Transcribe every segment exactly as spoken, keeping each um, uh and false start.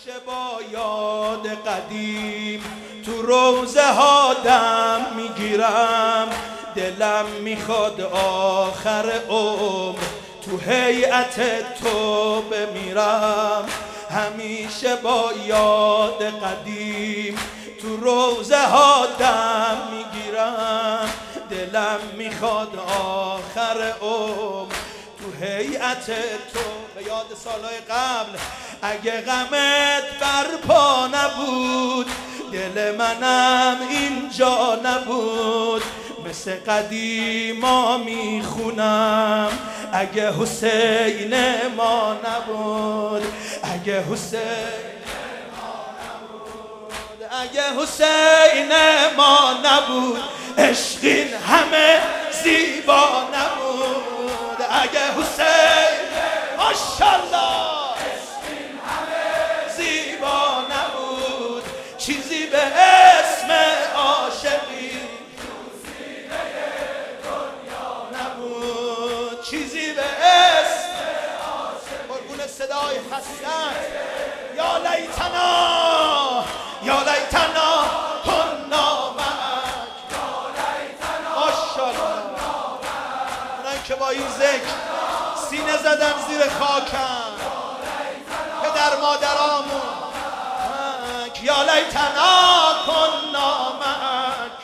همیشه با یاد قدیم تو روزه ها دم میگیرم، دلم میخواد آخر عمر تو هیئت تو بمیرم. همیشه با یاد قدیم تو روزه ها دم میگیرم، دلم میخواد آخر عمر تو هیئت تو. به یاد سالهای قبل اگه غمت برپا نبود، دل منم اینجا نبود. مثل قدیما میخونم اگه حسین ما نبود، اگه حسین ما نبود، اگه حسین ما نبود، عشقین همه زیبا نبود. اگه حسین ماشاءالله عشقین همه زیبا نبود، چیزی به اسم عاشقی چیزی به اسم عاشق. قربون صدای حسن یا لیتنا یا لیتنا کنا معک، یا لیتنا ماشاءالله. من که با این ذکر سینه زدم زیر خاکم، پدر مادرامون یا لیتنا کنا معک.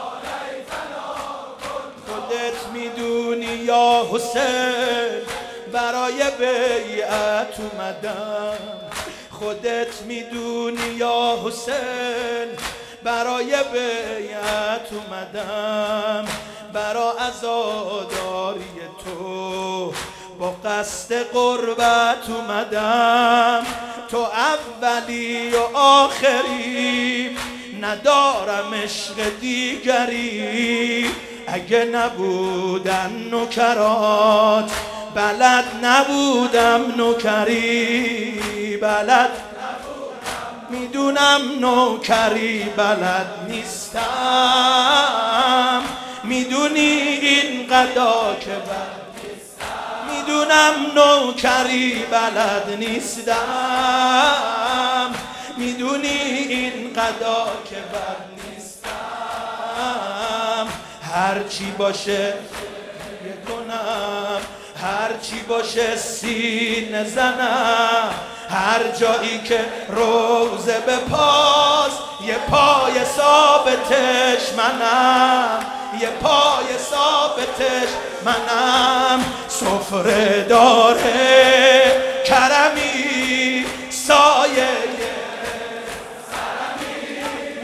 خودت میدونی یا حسین برای بیعت اومدم، خودت میدونی یا حسین برای بیعت اومدم. برا عزاداری تو با قصد قربت اومدم. تو اولی و آخری، ندارم عشق دیگری. اگه نبودن نوکرات بلد نبودم نوکری، بلد نبودم میدونم نوکری بلد نیستم. میدونی این قضا که بلد نیستم، میدونم نوکری بلد نیستم. میدونی این قضا که بلد نیستم. هر چی باشه کنم، هر چی باشه سینه زنم. هر جایی که روزه به پاس، یه پای ثابتش منم، یه پای ثابتش منم. سفره داره کرمی، سایه سرمی،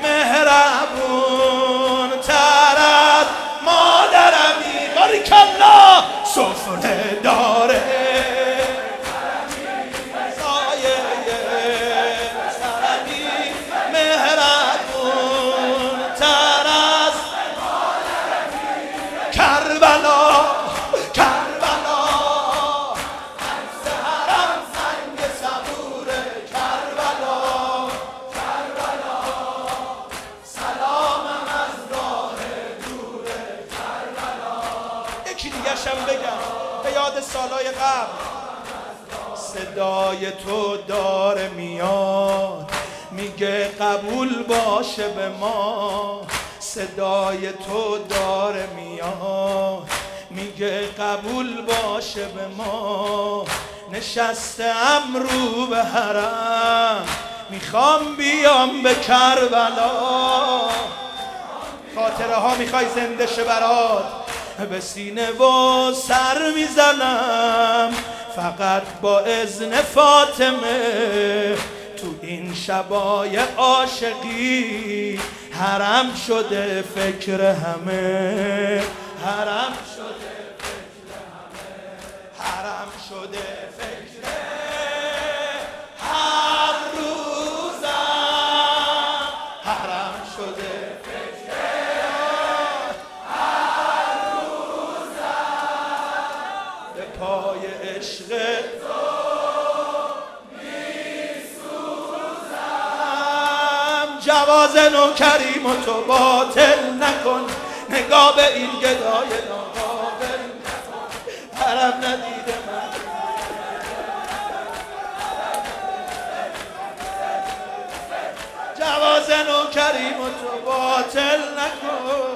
مهربون تر مادرمی. باریکالله. سفره داره سایه سرمی، مهربون تر از کربلا. کربلا سهرم سنگ صبوره. کربلا کربلا سلامم از راه دوره. کربلا. یکی دیگه شم بگم به یاد سالهای قبل. صدای تو داره میاد میگه قبول باشه به ما. صدای تو داره میاد میگه قبول باشه به ما. نشستم رو به حرم، میخوام بیام به کربلا. خاطره ها میخوای زنده شه برات، به سینه و سر میزنم فقط با اذن فاطمه. تو این شبای عاشقی حرم شده فکر همه، حرم شده فکر همه، حرم شده فکر هر روزم، حرم شده فکر هر روزم. به پای عشق تو جواز نوکریم و تو باطل نکن، نگاه به این گدای ناقابل نکن. حرم ندیده من کریم و تو باطل نکن.